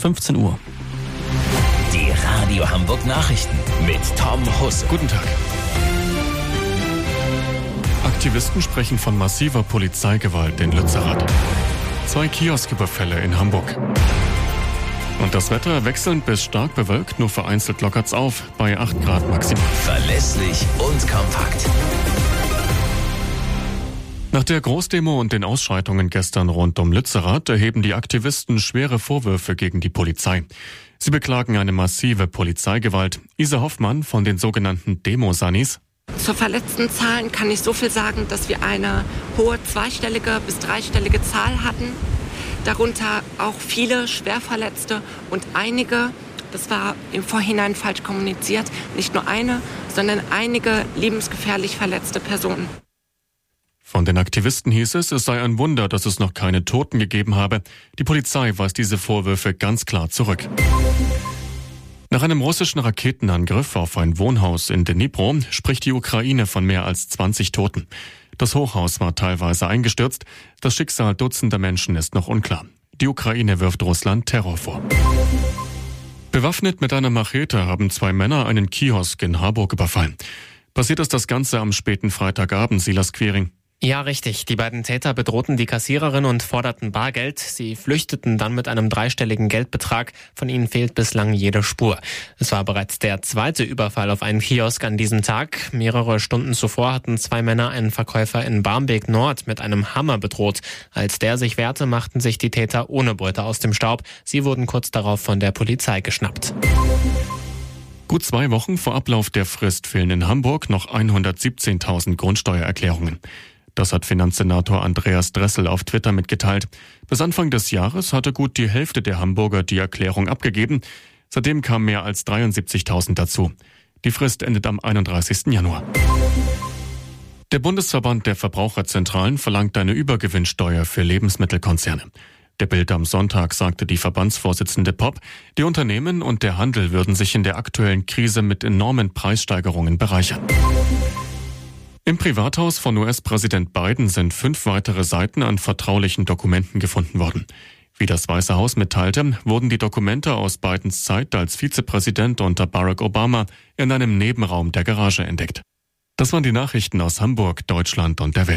15 Uhr. Die Radio Hamburg Nachrichten mit Tom Husse. Guten Tag. Aktivisten sprechen von massiver Polizeigewalt in Lützerath. 2 Kiosküberfälle in Hamburg. Und das Wetter wechselnd bis stark bewölkt, nur vereinzelt lockert's auf, bei 8 Grad maximal. Verlässlich und kompakt. Nach der Großdemo und den Ausschreitungen gestern rund um Lützerath erheben die Aktivisten schwere Vorwürfe gegen die Polizei. Sie beklagen eine massive Polizeigewalt. Isa Hoffmann von den sogenannten Demo-Sannis. Zur verletzten Zahlen kann ich so viel sagen, dass wir eine hohe zweistellige bis dreistellige Zahl hatten. Darunter auch viele Schwerverletzte und einige, das war im Vorhinein falsch kommuniziert, nicht nur eine, sondern einige lebensgefährlich verletzte Personen. Von den Aktivisten hieß es sei ein Wunder, dass es noch keine Toten gegeben habe. Die Polizei weist diese Vorwürfe ganz klar zurück. Nach einem russischen Raketenangriff auf ein Wohnhaus in Dnipro spricht die Ukraine von mehr als 20 Toten. Das Hochhaus war teilweise eingestürzt. Das Schicksal dutzender Menschen ist noch unklar. Die Ukraine wirft Russland Terror vor. Bewaffnet mit einer Machete haben 2 Männer einen Kiosk in Harburg überfallen. Passiert ist das Ganze am späten Freitagabend, Silas Quiring. Ja, richtig. Die beiden Täter bedrohten die Kassiererin und forderten Bargeld. Sie flüchteten dann mit einem dreistelligen Geldbetrag. Von ihnen fehlt bislang jede Spur. Es war bereits der 2. Überfall auf einen Kiosk an diesem Tag. Mehrere Stunden zuvor hatten 2 Männer einen Verkäufer in Barmbek Nord mit einem Hammer bedroht. Als der sich wehrte, machten sich die Täter ohne Beute aus dem Staub. Sie wurden kurz darauf von der Polizei geschnappt. Gut 2 Wochen vor Ablauf der Frist fehlen in Hamburg noch 117.000 Grundsteuererklärungen. Das hat Finanzsenator Andreas Dressel auf Twitter mitgeteilt. Bis Anfang des Jahres hatte gut die Hälfte der Hamburger die Erklärung abgegeben. Seitdem kamen mehr als 73.000 dazu. Die Frist endet am 31. Januar. Der Bundesverband der Verbraucherzentralen verlangt eine Übergewinnsteuer für Lebensmittelkonzerne. Der Bild am Sonntag sagte die Verbandsvorsitzende Popp, die Unternehmen und der Handel würden sich in der aktuellen Krise mit enormen Preissteigerungen bereichern. Im Privathaus von US-Präsident Biden sind 5 weitere Seiten an vertraulichen Dokumenten gefunden worden. Wie das Weiße Haus mitteilte, wurden die Dokumente aus Bidens Zeit als Vizepräsident unter Barack Obama in einem Nebenraum der Garage entdeckt. Das waren die Nachrichten aus Hamburg, Deutschland und der Welt.